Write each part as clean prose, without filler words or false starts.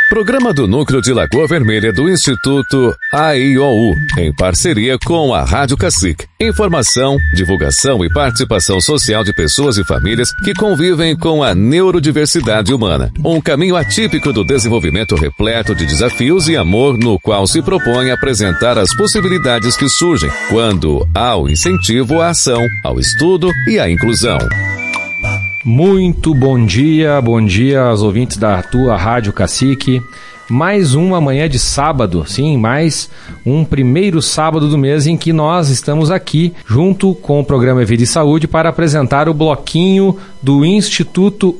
Programa do Núcleo de Lagoa Vermelha do Instituto AIOU, em parceria com a Rádio Cacique. Informação, divulgação e participação social de pessoas e famílias que convivem com a neurodiversidade humana. Um caminho atípico do desenvolvimento repleto de desafios e amor, no qual se propõe apresentar as possibilidades que surgem quando há o incentivo à ação, ao estudo e à inclusão. Muito bom dia aos ouvintes da tua Rádio Cacique. Mais uma manhã de sábado, sim, mais um primeiro sábado do mês em que nós estamos aqui junto com o programa Vida e Saúde para apresentar o bloquinho do Instituto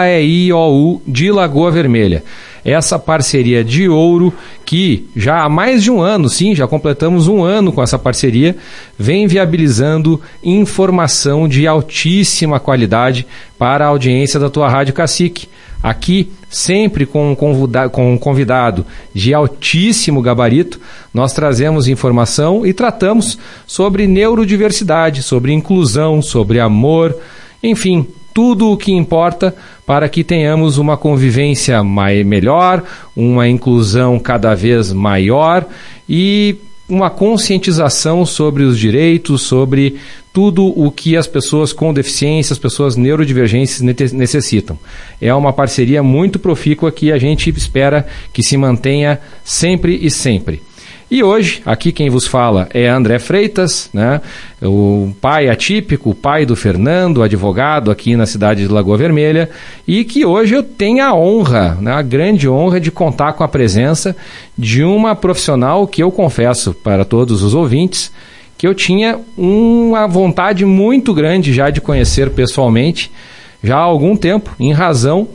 AIOU de Lagoa Vermelha. Essa parceria de ouro que já há mais de um ano, sim, já completamos um ano com essa parceria, vem viabilizando informação de altíssima qualidade para a audiência da tua Rádio Cacique. Aqui, sempre com um convidado de altíssimo gabarito, nós trazemos informação e tratamos sobre neurodiversidade, sobre inclusão, sobre amor, enfim, tudo o que importa para que tenhamos uma convivência melhor, uma inclusão cada vez maior e uma conscientização sobre os direitos, sobre tudo o que as pessoas com deficiência, as pessoas neurodivergentes necessitam. É uma parceria muito profícua que a gente espera que se mantenha sempre e sempre. E hoje, aqui quem vos fala é André Freitas, né? O pai atípico, o pai do Fernando, advogado aqui na cidade de Lagoa Vermelha, e que hoje eu tenho a honra, né, a grande honra de contar com a presença de uma profissional que eu confesso para todos os ouvintes que eu tinha uma vontade muito grande já de conhecer pessoalmente, já há algum tempo, em razão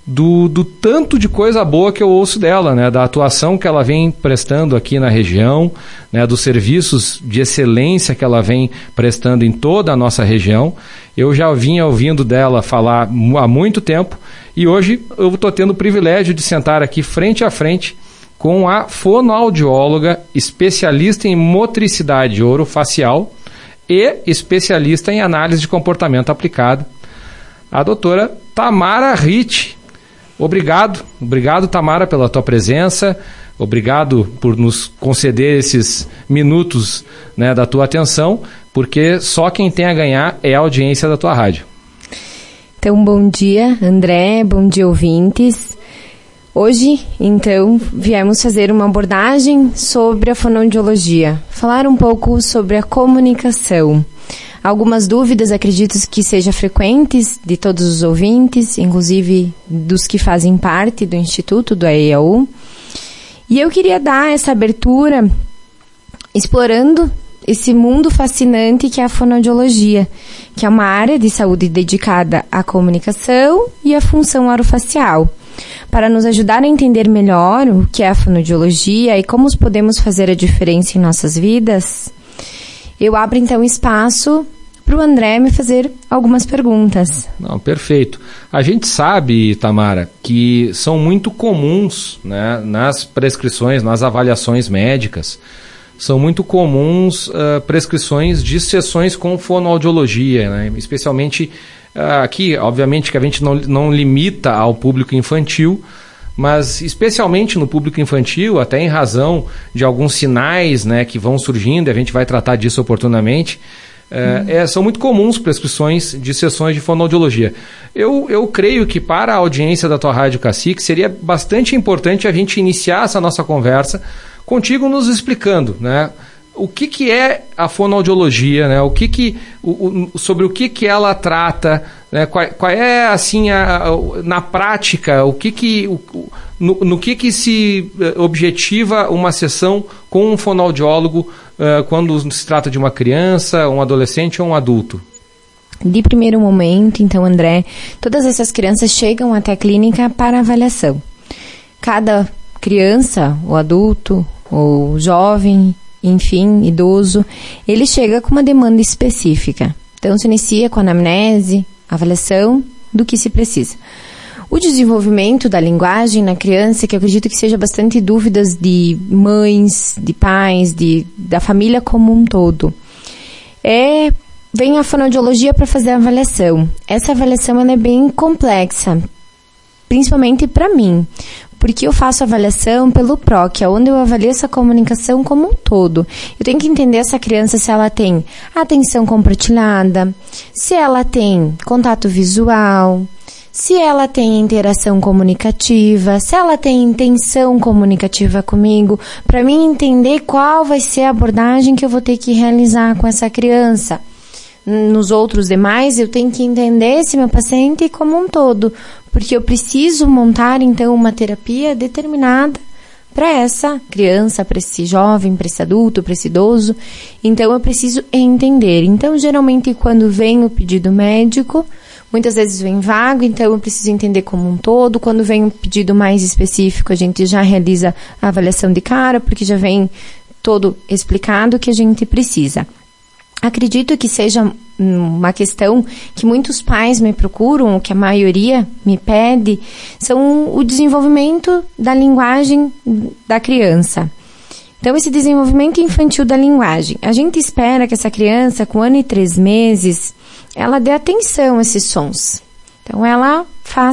do tanto de coisa boa que eu ouço dela, né? Da atuação que ela vem prestando aqui na região, né? Dos serviços de excelência que ela vem prestando em toda a nossa região. Eu já vinha ouvindo dela falar há muito tempo e hoje eu estou tendo o privilégio de sentar aqui frente a frente com a fonoaudióloga, especialista em motricidade orofacial e especialista em análise de comportamento aplicado, a doutora Tamara Ritt. Obrigado, Tamara, pela tua presença, obrigado por nos conceder esses minutos, né, da tua atenção, porque só quem tem a ganhar é a audiência da tua rádio. Então, bom dia, André, bom dia, ouvintes. Hoje, então, viemos fazer uma abordagem sobre a fonoaudiologia, falar um pouco sobre a comunicação. Algumas dúvidas, acredito que sejam frequentes de todos os ouvintes, inclusive dos que fazem parte do Instituto, do AIOU. E eu queria dar essa abertura explorando esse mundo fascinante que é a fonoaudiologia, que é uma área de saúde dedicada à comunicação e à função orofacial. Para nos ajudar a entender melhor o que é a fonoaudiologia e como podemos fazer a diferença em nossas vidas, eu abro então espaço para o André me fazer algumas perguntas. Não, perfeito. A gente sabe, Tamara, que são muito comuns, né, nas prescrições, nas avaliações médicas, são muito comuns prescrições de sessões com fonoaudiologia, né, especialmente aqui, obviamente que a gente não limita ao público infantil, mas especialmente no público infantil, até em razão de alguns sinais, né, que vão surgindo, e a gente vai tratar disso oportunamente, são muito comuns prescrições de sessões de fonoaudiologia. Eu creio que para a audiência da tua Rádio Cacique seria bastante importante a gente iniciar essa nossa conversa contigo nos explicando, né, o que é a fonoaudiologia, né? Sobre o que ela trata, né? Qual é, assim, na prática, no que se objetiva uma sessão com um fonoaudiólogo quando se trata de uma criança, um adolescente ou um adulto? De primeiro momento, então, André, todas essas crianças chegam até a clínica para avaliação. Cada criança, ou adulto, ou jovem, enfim, idoso, ele chega com uma demanda específica. Então, se inicia com a anamnese, avaliação do que se precisa. O desenvolvimento da linguagem na criança, que eu acredito que seja bastante dúvidas de mães, de pais, da família como um todo. Vem a fonoaudiologia para fazer a avaliação. Essa avaliação ela é bem complexa, principalmente para mim, Porque eu faço avaliação pelo PROC, onde eu avalio essa comunicação como um todo. Eu tenho que entender essa criança se ela tem atenção compartilhada, se ela tem contato visual, se ela tem interação comunicativa, se ela tem intenção comunicativa comigo, para mim entender qual vai ser a abordagem que eu vou ter que realizar com essa criança. Nos outros demais, eu tenho que entender esse meu paciente como um todo, porque eu preciso montar, então, uma terapia determinada para essa criança, para esse jovem, para esse adulto, para esse idoso. Então, eu preciso entender. Então, geralmente, quando vem o pedido médico, muitas vezes vem vago, então eu preciso entender como um todo. Quando vem um pedido mais específico, a gente já realiza a avaliação de cara, porque já vem todo explicado o que a gente precisa. Acredito que seja uma questão que muitos pais me procuram, ou que a maioria me pede, são o desenvolvimento da linguagem da criança. Então, esse desenvolvimento infantil da linguagem. A gente espera que essa criança, com 1 ano e 3 meses, ela dê atenção a esses sons. Então, ela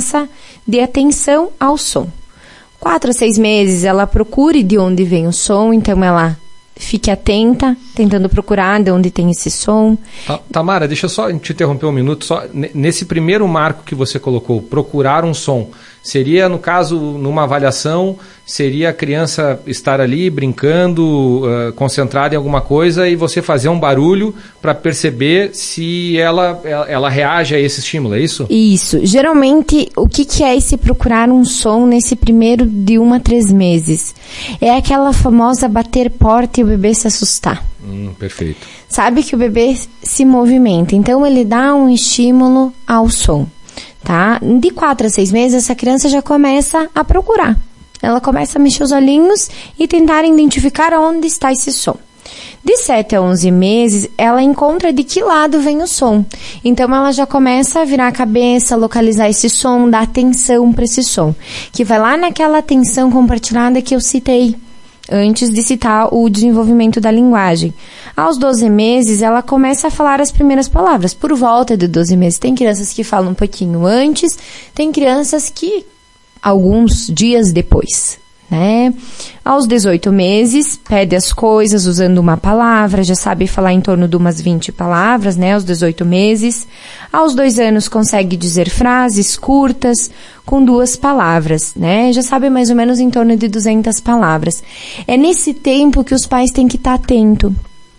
dê atenção ao som. 4 a 6 meses, ela procure de onde vem o som, então ela fique atenta, tentando procurar de onde tem esse som. Tamara, deixa eu só te interromper um minuto. Só nesse primeiro marco que você colocou, procurar um som, seria, no caso, numa avaliação, seria a criança estar ali brincando, concentrada em alguma coisa e você fazer um barulho para perceber se ela reage a esse estímulo, é isso? Isso. Geralmente, o que é esse procurar um som nesse primeiro de 1 a 3 meses? É aquela famosa bater porta e o bebê se assustar. Perfeito. Sabe que o bebê se movimenta, então ele dá um estímulo ao som. Tá? De 4 a 6 meses, essa criança já começa a procurar. Ela começa a mexer os olhinhos e tentar identificar onde está esse som. De 7 a 11 meses, ela encontra de que lado vem o som. Então, ela já começa a virar a cabeça, localizar esse som, dar atenção para esse som. Que vai lá naquela atenção compartilhada que eu citei antes de citar o desenvolvimento da linguagem. Aos 12 meses, ela começa a falar as primeiras palavras. Por volta de 12 meses, tem crianças que falam um pouquinho antes, tem crianças que alguns dias depois, né? Aos 18 meses, pede as coisas usando uma palavra, já sabe falar em torno de umas 20 palavras, né? Aos 18 meses. Aos 2 anos, consegue dizer frases curtas com 2 palavras, né? Já sabe mais ou menos em torno de 200 palavras. É nesse tempo que os pais têm que estar atentos.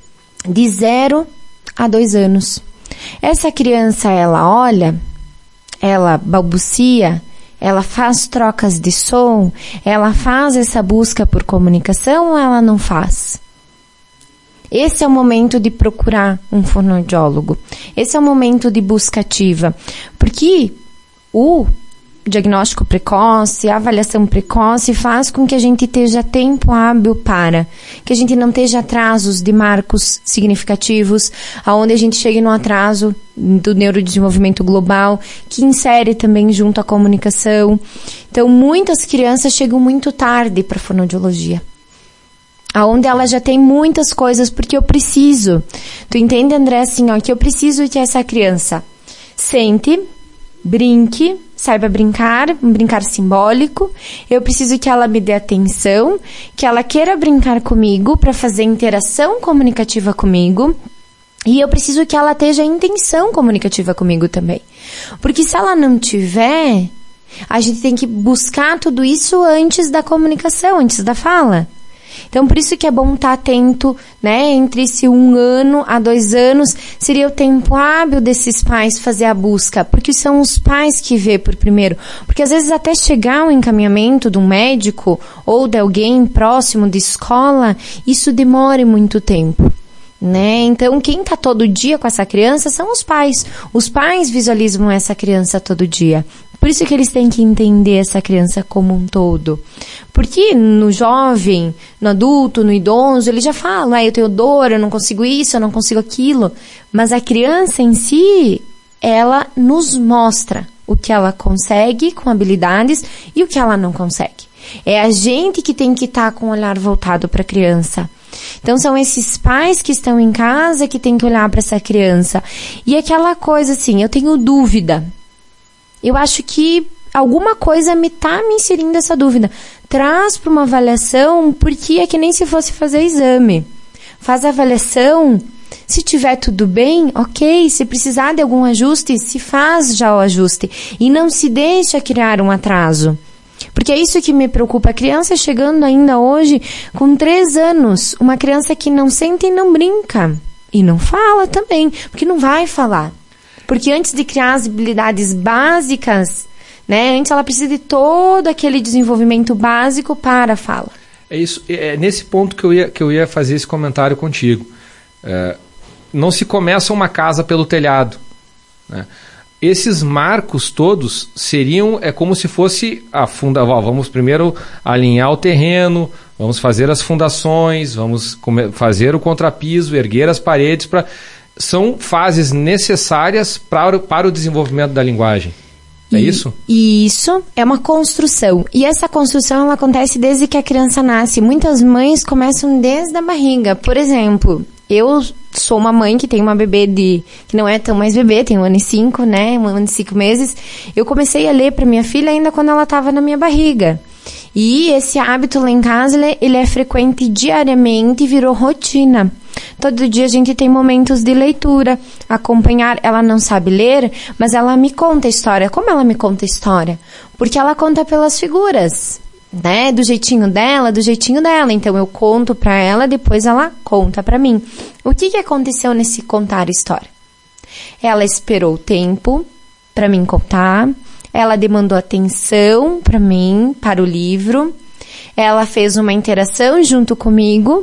De 0 a 2 anos. Essa criança, ela olha, ela balbucia, ela faz trocas de som, ela faz essa busca por comunicação ou ela não faz? Esse é o momento de procurar um fonoaudiólogo. Esse é o momento de busca ativa. Porque o diagnóstico precoce, a avaliação precoce faz com que a gente esteja tempo hábil para, que a gente não esteja atrasos de marcos significativos, aonde a gente chegue no atraso do neurodesenvolvimento global, que insere também junto à comunicação. Então, muitas crianças chegam muito tarde para a fonoaudiologia, aonde ela já tem muitas coisas, porque eu preciso. Tu entende, André, assim, ó, que eu preciso que essa criança sente, brinque, saiba brincar, um brincar simbólico. Eu preciso que ela me dê atenção, que ela queira brincar comigo para fazer interação comunicativa comigo. E eu preciso que ela esteja intenção comunicativa comigo também. Porque se ela não tiver, a gente tem que buscar tudo isso antes da comunicação, antes da fala. Então, por isso que é bom estar atento, né? Entre esse 1 ano a 2 anos, seria o tempo hábil desses pais fazer a busca, porque são os pais que vê por primeiro. Porque às vezes até chegar um encaminhamento de um médico ou de alguém próximo de escola, isso demora muito tempo, né? Então, quem está todo dia com essa criança são os pais. Os pais visualizam essa criança todo dia. Por isso que eles têm que entender essa criança como um todo. Porque no jovem, no adulto, no idoso, ele já fala, eu tenho dor, eu não consigo isso, eu não consigo aquilo. Mas a criança em si, ela nos mostra o que ela consegue com habilidades e o que ela não consegue. É a gente que tem que estar com o olhar voltado para a criança. Então, são esses pais que estão em casa que tem que olhar para essa criança. E aquela coisa assim, eu tenho dúvida. Eu acho que alguma coisa me inserindo essa dúvida. Traz para uma avaliação, porque é que nem se fosse fazer exame. Faz a avaliação, se tiver tudo bem, ok. Se precisar de algum ajuste, se faz já o ajuste. E não se deixa criar um atraso. Porque é isso que me preocupa. A criança chegando ainda hoje com 3 anos, uma criança que não sente e não brinca. E não fala também, porque não vai falar. Porque antes de criar as habilidades básicas, né, antes ela precisa de todo aquele desenvolvimento básico para a fala. É isso, é nesse ponto que eu ia fazer esse comentário contigo. Não se começa uma casa pelo telhado, né? Esses marcos todos seriam, como se fosse vamos primeiro alinhar o terreno, vamos fazer as fundações, vamos fazer o contrapiso, erguer as paredes, são fases necessárias para o desenvolvimento da linguagem. É isso? Isso é uma construção. E essa construção ela acontece desde que a criança nasce. Muitas mães começam desde a barriga. Por exemplo, eu sou uma mãe que tem uma bebê que não é tão mais bebê, tem 1 ano e 5, né? 1 ano e 5 meses. Eu comecei a ler para minha filha ainda quando ela estava na minha barriga. E esse hábito lá em casa, ele é frequente diariamente e virou rotina. Todo dia a gente tem momentos de leitura, acompanhar. Ela não sabe ler, mas ela me conta a história. Como ela me conta a história? Porque ela conta pelas figuras, né? Do jeitinho dela, do jeitinho dela. Então eu conto pra ela, depois ela conta pra mim. O que aconteceu nesse contar a história? Ela esperou o tempo pra mim contar. Ela demandou atenção para mim, para o livro. Ela fez uma interação junto comigo.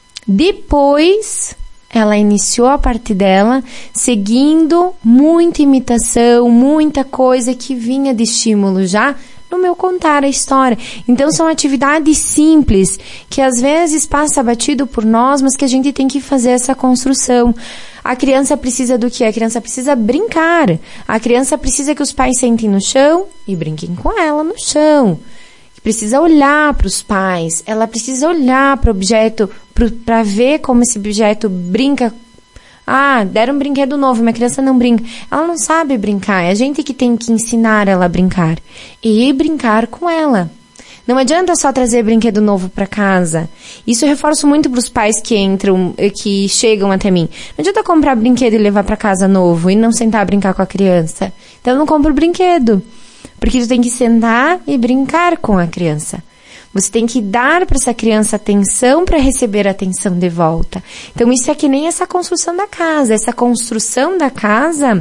Depois, ela iniciou a parte dela, seguindo muita imitação, muita coisa que vinha de estímulo já no meu contar a história. Então, são atividades simples, que às vezes passa batido por nós, mas que a gente tem que fazer essa construção. A criança precisa do quê? A criança precisa brincar. A criança precisa que os pais sentem no chão e brinquem com ela no chão. Precisa olhar para os pais. Ela precisa olhar para o objeto, para ver como esse objeto brinca. Ah, deram um brinquedo novo, minha criança não brinca. Ela não sabe brincar. É a gente que tem que ensinar ela a brincar. E brincar com ela. Não adianta só trazer brinquedo novo para casa. Isso eu reforço muito para os pais que chegam até mim. Não adianta comprar brinquedo e levar para casa novo e não sentar a brincar com a criança. Então eu não compro brinquedo. Porque tu tem que sentar e brincar com a criança. Você tem que dar para essa criança atenção para receber atenção de volta. Então isso é que nem essa construção da casa. Essa construção da casa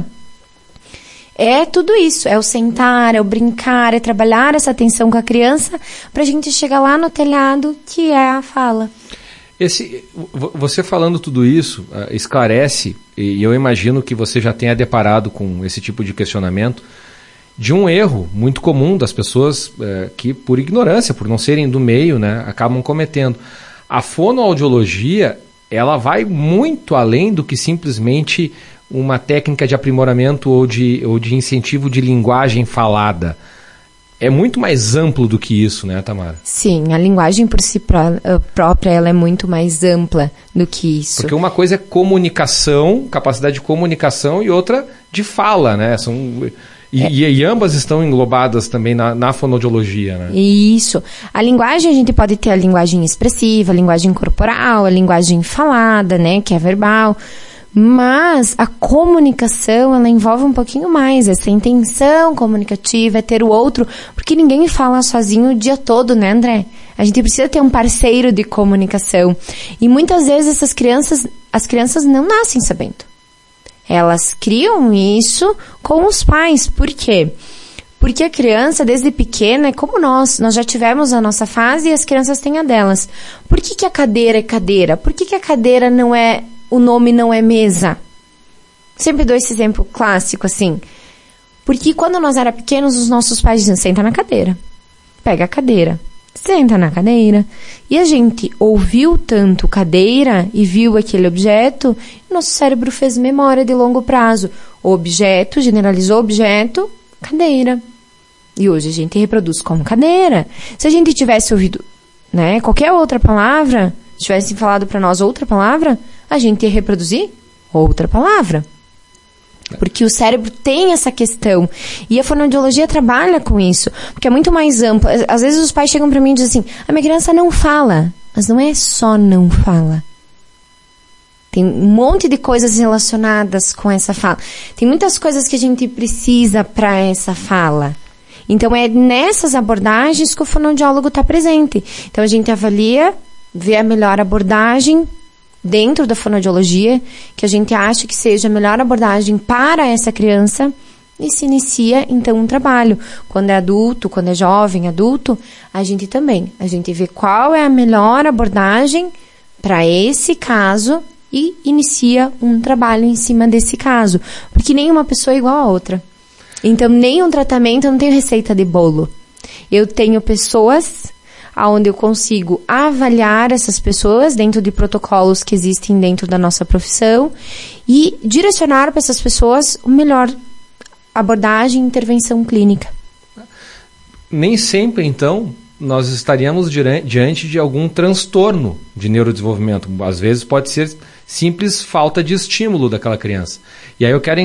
é tudo isso. É o sentar, é o brincar, é trabalhar essa atenção com a criança para a gente chegar lá no telhado, que é a fala. Você falando tudo isso esclarece, e eu imagino que você já tenha deparado com esse tipo de questionamento, de um erro muito comum das pessoas que, por ignorância, por não serem do meio, né, acabam cometendo. A fonoaudiologia, ela vai muito além do que simplesmente uma técnica de aprimoramento ou de incentivo de linguagem falada. É muito mais amplo do que isso, né, Tamara? Sim, a linguagem por si própria ela é muito mais ampla do que isso. Porque uma coisa é comunicação, capacidade de comunicação, e outra de fala, né? E ambas estão englobadas também na fonoaudiologia, né? Isso. A linguagem, a gente pode ter a linguagem expressiva, a linguagem corporal, a linguagem falada, né, que é verbal. Mas a comunicação, ela envolve um pouquinho mais. Essa intenção comunicativa, é ter o outro, porque ninguém fala sozinho o dia todo, né, André? A gente precisa ter um parceiro de comunicação. E muitas vezes as crianças não nascem sabendo. Elas criam isso com os pais. Por quê? Porque a criança, desde pequena, é como nós já tivemos a nossa fase e as crianças têm a delas. Por que a cadeira é cadeira? Por que a cadeira não é, o nome não é mesa? Sempre dou esse exemplo clássico, assim. Porque quando nós era pequenos, os nossos pais diziam, senta na cadeira. Pega a cadeira. Senta na cadeira. E a gente ouviu tanto cadeira e viu aquele objeto, nosso cérebro fez memória de longo prazo. O objeto, generalizou o objeto, cadeira. E hoje a gente reproduz como cadeira. Se a gente tivesse ouvido, né, qualquer outra palavra, tivesse falado para nós outra palavra, a gente ia reproduzir outra palavra. Porque o cérebro tem essa questão. E a fonoaudiologia trabalha com isso. Porque é muito mais amplo. Às vezes os pais chegam pra mim e dizem assim, a minha criança não fala. Mas não é só não fala. Tem um monte de coisas relacionadas com essa fala. Tem muitas coisas que a gente precisa para essa fala. Então, é nessas abordagens que o fonoaudiólogo está presente. Então, a gente avalia, vê a melhor abordagem dentro da fonoaudiologia, que a gente acha que seja a melhor abordagem para essa criança, e se inicia, então, um trabalho. Quando é adulto, quando é jovem, adulto, a gente também. A gente vê qual é a melhor abordagem para esse caso e inicia um trabalho em cima desse caso. Porque nenhuma pessoa é igual a outra. Então, nenhum tratamento, eu não tenho receita de bolo. Eu tenho pessoas onde eu consigo avaliar essas pessoas dentro de protocolos que existem dentro da nossa profissão e direcionar para essas pessoas o melhor abordagem e intervenção clínica. Nem sempre, então, nós estaríamos diante de algum transtorno de neurodesenvolvimento. Às vezes pode ser simples falta de estímulo daquela criança. E aí eu quero...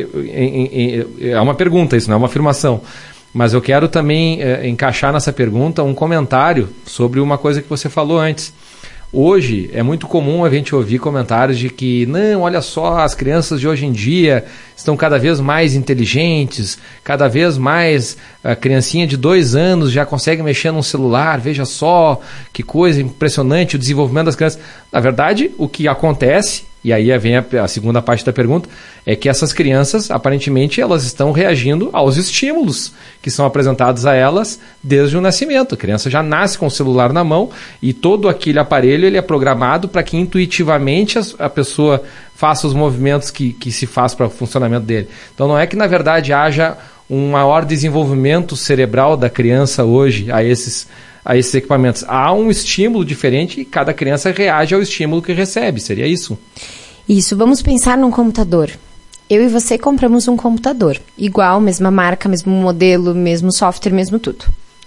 é uma pergunta isso, não é uma afirmação. Mas eu quero também encaixar nessa pergunta um comentário sobre uma coisa que você falou antes. Hoje é muito comum a gente ouvir comentários de que, não, olha só, as crianças de hoje em dia estão cada vez mais inteligentes, cada vez mais a criancinha de 2 anos já consegue mexer num celular, veja só, que coisa impressionante o desenvolvimento das crianças. Na verdade, o que acontece, e aí vem a segunda parte da pergunta, é que essas crianças, aparentemente, elas estão reagindo aos estímulos que são apresentados a elas desde o nascimento. A criança já nasce com o celular na mão e todo aquele aparelho ele é programado para que intuitivamente a pessoa faça os movimentos que se faz para o funcionamento dele. Então não é que, na verdade, haja um maior desenvolvimento cerebral da criança hoje a esses equipamentos. Há um estímulo diferente e cada criança reage ao estímulo que recebe. Seria isso? Isso. Vamos pensar num computador. Eu e você compramos um computador. Igual, mesma marca, mesmo modelo, mesmo software, mesmo tudo.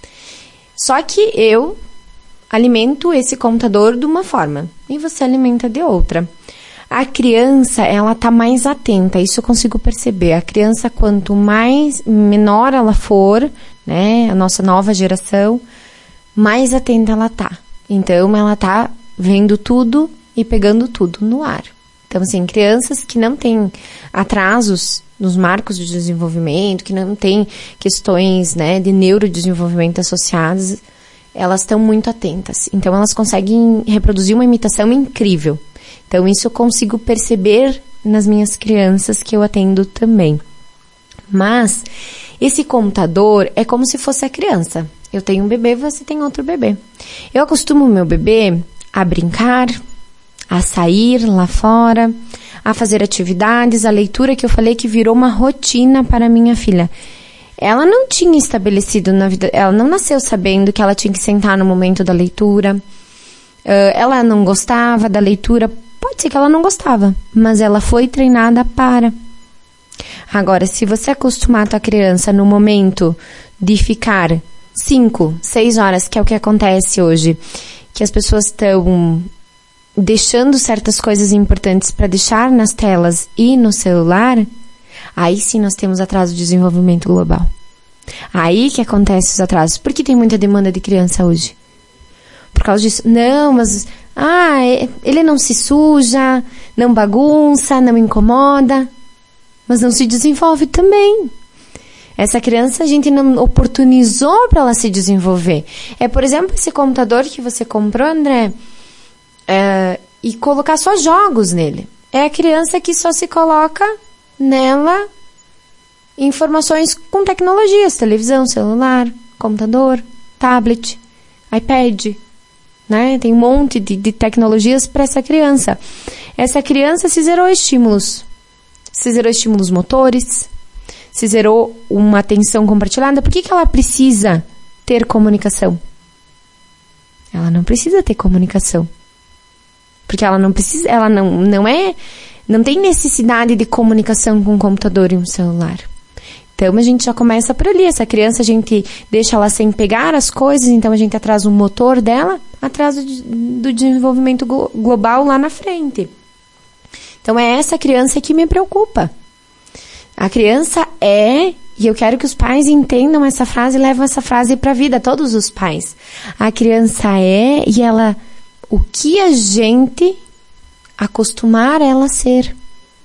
Só que eu alimento esse computador de uma forma e você alimenta de outra. A criança, ela tá mais atenta, isso eu consigo perceber. A criança, quanto menor ela for, né, a nossa nova geração, mais atenta ela tá. Então, ela tá vendo tudo e pegando tudo no ar. Então, assim, crianças que não têm atrasos nos marcos de desenvolvimento, que não têm questões, né, de neurodesenvolvimento associadas, elas estão muito atentas. Então, elas conseguem reproduzir uma imitação incrível. Então, isso eu consigo perceber nas minhas crianças que eu atendo também. Mas, esse computador é como se fosse a criança. Eu tenho um bebê, você tem outro bebê. Eu acostumo o meu bebê a brincar, a sair lá fora, a fazer atividades, a leitura que eu falei que virou uma rotina para minha filha. Ela não tinha estabelecido na vida, ela não nasceu sabendo que ela tinha que sentar no momento da leitura. Ela não gostava da leitura, pode ser que ela não gostava, mas ela foi treinada para. Agora, se você acostumar a tua criança no momento de ficar 5, 6 horas, que é o que acontece hoje, que as pessoas estão deixando certas coisas importantes para deixar nas telas e no celular, aí sim nós temos atraso de desenvolvimento global. Aí que acontece os atrasos. Por que tem muita demanda de criança hoje? Por causa disso. Não, mas... ele não se suja, não bagunça, não incomoda, mas não se desenvolve também. Essa criança a gente não oportunizou para ela se desenvolver. É, por exemplo, esse computador que você comprou, André, e colocar só jogos nele. É a criança que só se coloca nela informações com tecnologias, televisão, celular, computador, tablet, iPad, né? Tem um monte de tecnologias para essa criança. Essa criança se zerou estímulos motores, se zerou uma atenção compartilhada. Por que ela precisa ter comunicação? Ela não precisa ter comunicação. Porque ela não precisa, ela não tem necessidade de comunicação com um computador e um celular. Então, a gente já começa por ali. Essa criança, a gente deixa ela sem pegar as coisas, então a gente atrasa o motor dela, atrasa do desenvolvimento global lá na frente. Então, é essa criança que me preocupa. A criança é, e eu quero que os pais entendam essa frase e levam essa frase para a vida, todos os pais. A criança é, e ela, o que a gente acostumar ela a ser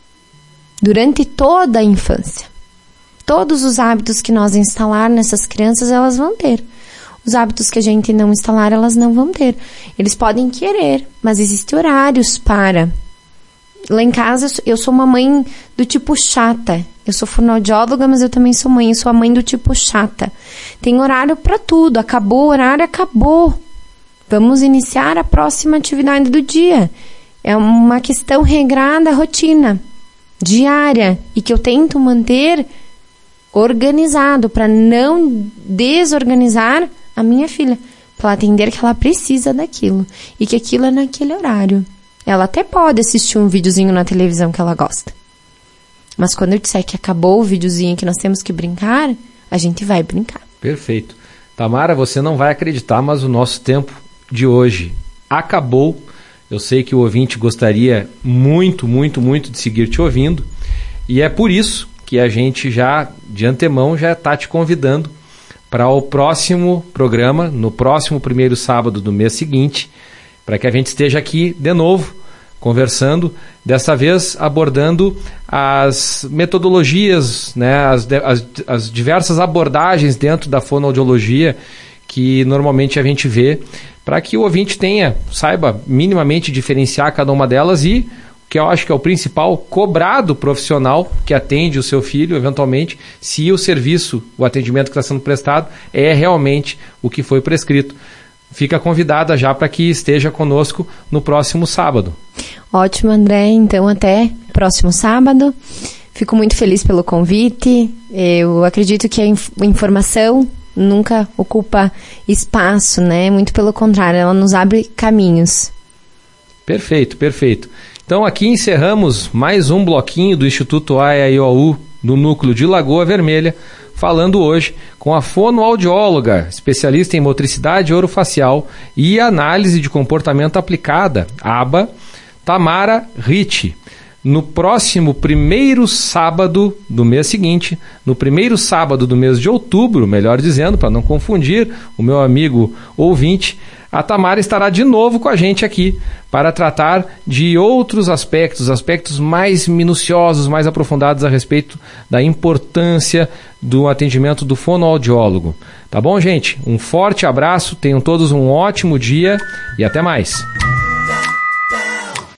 durante toda a infância. Todos os hábitos que nós instalar nessas crianças, elas vão ter. Os hábitos que a gente não instalar, elas não vão ter. Eles podem querer, mas existem horários para. Lá em casa, eu sou uma mãe do tipo chata. Eu sou fonoaudióloga, mas eu também sou mãe. Eu sou a mãe do tipo chata. Tem horário para tudo. Acabou o horário, acabou. Vamos iniciar a próxima atividade do dia. É uma questão regrada, rotina, diária. E que eu tento manter organizado, para não desorganizar a minha filha, para ela entender que ela precisa daquilo e que aquilo é naquele horário. Ela até pode assistir um videozinho na televisão que ela gosta, mas quando eu disser que acabou o videozinho, que nós temos que brincar, a gente vai brincar. Perfeito. Tamara, você não vai acreditar, mas o nosso tempo de hoje acabou. Eu sei que o ouvinte gostaria muito, muito, muito de seguir te ouvindo, e é por isso que a gente já, de antemão, já está te convidando para o próximo programa, no próximo primeiro sábado do mês seguinte, para que a gente esteja aqui de novo, conversando, dessa vez abordando as metodologias, né, as diversas abordagens dentro da fonoaudiologia que normalmente a gente vê, para que o ouvinte saiba minimamente diferenciar cada uma delas e, que eu acho que é o principal, cobrar do profissional que atende o seu filho, eventualmente, se o serviço, o atendimento que está sendo prestado é realmente o que foi prescrito. Fica convidada já para que esteja conosco no próximo sábado. Ótimo, André. Então, até próximo sábado. Fico muito feliz pelo convite. Eu acredito que a informação nunca ocupa espaço, né? Muito pelo contrário, ela nos abre caminhos. Perfeito, perfeito. Então aqui encerramos mais um bloquinho do Instituto AIOU do Núcleo de Lagoa Vermelha, falando hoje com a fonoaudióloga, especialista em motricidade orofacial e análise de comportamento aplicada, ABA, Tamara Ricci. No próximo primeiro sábado do mês seguinte, no primeiro sábado do mês de outubro, melhor dizendo, para não confundir o meu amigo ouvinte, a Tamara estará de novo com a gente aqui para tratar de outros aspectos mais minuciosos, mais aprofundados a respeito da importância do atendimento do fonoaudiólogo. Tá bom, gente? Um forte abraço, tenham todos um ótimo dia e até mais.